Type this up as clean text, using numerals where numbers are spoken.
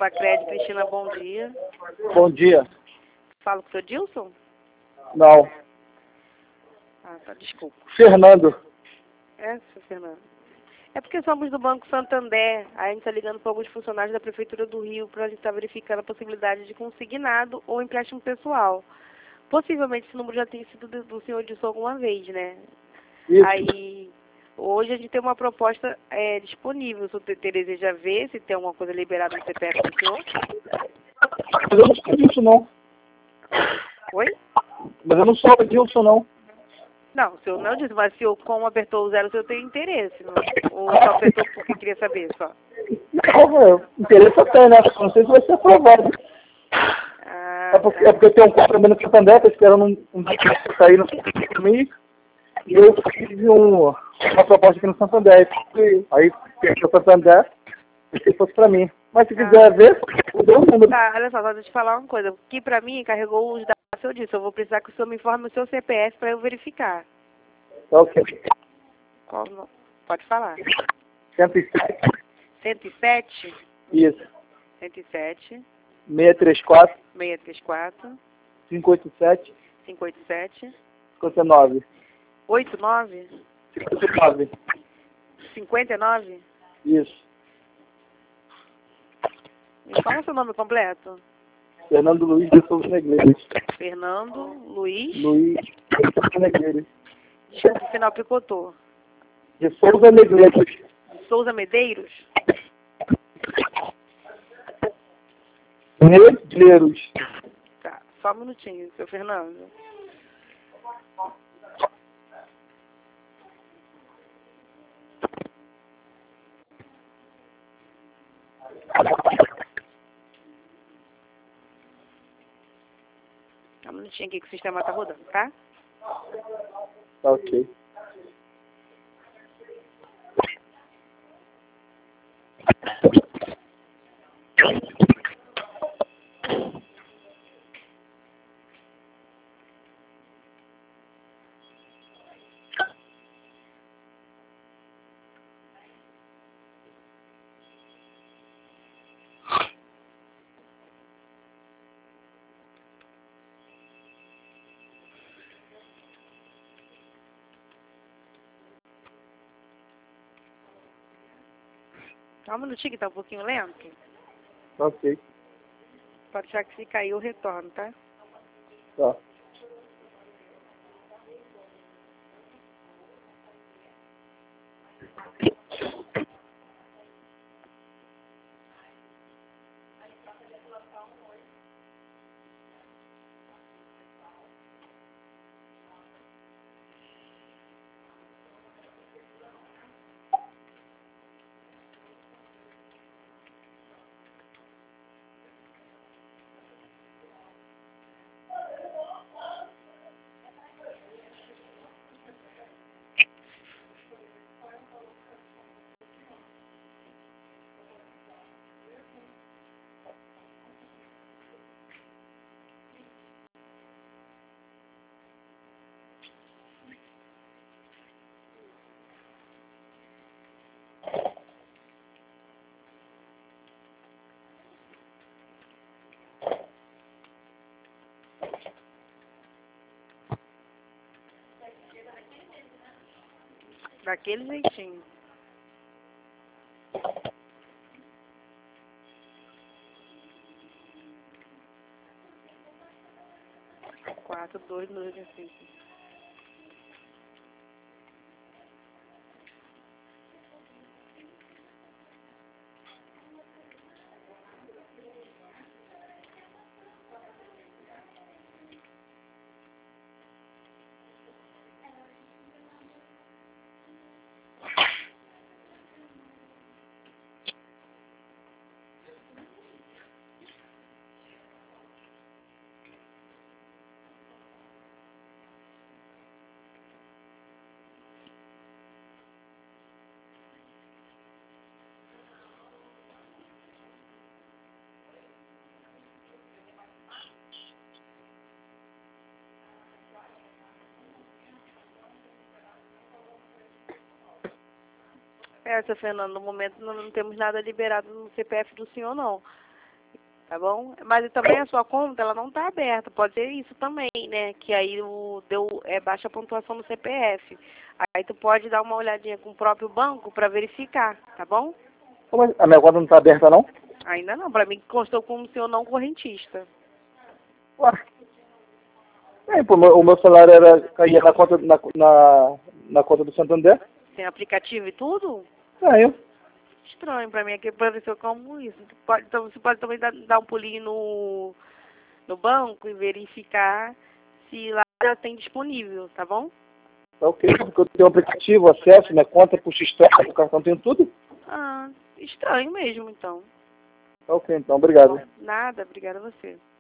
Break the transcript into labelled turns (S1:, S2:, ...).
S1: Pacred, Cristina, bom dia.
S2: Bom dia.
S1: Falo com o seu Dilson?
S2: Não.
S1: Ah, tá, desculpa.
S2: Fernando.
S1: É, seu Fernando. É porque somos do Banco Santander. Aí a gente está ligando para alguns funcionários da Prefeitura do Rio para a gente estar verificando a possibilidade de consignado ou empréstimo pessoal. Possivelmente esse número já tenha sido do senhor Dilson alguma vez, né?
S2: Isso.
S1: Aí, hoje a gente tem uma proposta disponível. Se o TT deseja ver, se tem alguma coisa liberada no CPF do senhor.
S2: Mas eu não sou disso, não.
S1: Oi?
S2: Mas eu não sou disso, não.
S1: Não, o senhor não disse, mas se eu, como apertou o zero, o senhor tem interesse, não? Ou só apertou porque queria saber, só?
S2: Não, interesse até, né? Não sei se vai ser aprovado.
S1: Ah,
S2: É porque eu tenho um complemento no Santander, tô esperando um documento sair no comigo. E eu fiz uma proposta aqui no Santander. Aí fechou o Santander, e se fosse pra mim. Mas se quiser ver, eu dou um número.
S1: tá, olha só deixa eu te falar uma coisa. Que pra mim carregou os dados que o senhor disse. Eu vou precisar que o senhor me informe o seu CPF para eu verificar.
S2: Tá ok.
S1: Qual, pode falar.
S2: 107.
S1: 107?
S2: Isso.
S1: 107,
S2: 634,
S1: 634,
S2: 587,
S1: 587,
S2: 59.
S1: 89,
S2: 59.
S1: 59?
S2: Isso.
S1: Me fala seu nome completo.
S2: Fernando Luiz de Souza Negreiros.
S1: Fernando Luiz.
S2: Luiz de Souza Negreiros.
S1: Desculpa, o final picotou.
S2: De Souza Negreiros.
S1: Souza Medeiros?
S2: Negreiros.
S1: Tá, só um minutinho, seu Fernando. Só um minutinho aqui que o sistema tá rodando, tá?
S2: Tá ok.
S1: Só um minutinho que tá um pouquinho lento.
S2: Tá ok.
S1: Pode deixar que se cair eu retorno, tá?
S2: Tá.
S1: Daquele jeitinho. Quatro, dois, dois, assim. Seu Fernando, no momento não temos nada liberado no CPF do senhor, não. tá bom? Mas também a sua conta, ela não tá aberta, pode ser isso também, né? Que aí deu baixa pontuação no CPF. Aí tu pode dar uma olhadinha com o próprio banco para verificar, tá bom?
S2: Mas a minha conta não está aberta, não?
S1: Ainda não, para mim constou como seu não correntista.
S2: Ué. Pô, o meu salário caía na conta, na conta do Santander.
S1: Tem aplicativo e tudo?
S2: Tenho.
S1: Estranho para mim, aqui apareceu como isso. Então, você pode também dar um pulinho no banco e verificar se lá já tem disponível, tá bom?
S2: Tá ok, porque eu tenho um aplicativo, acesso, minha conta, puxa história, o cartão tem tudo.
S1: Ah, estranho mesmo, então.
S2: Tá ok, então, obrigado.
S1: Nada, obrigada a você.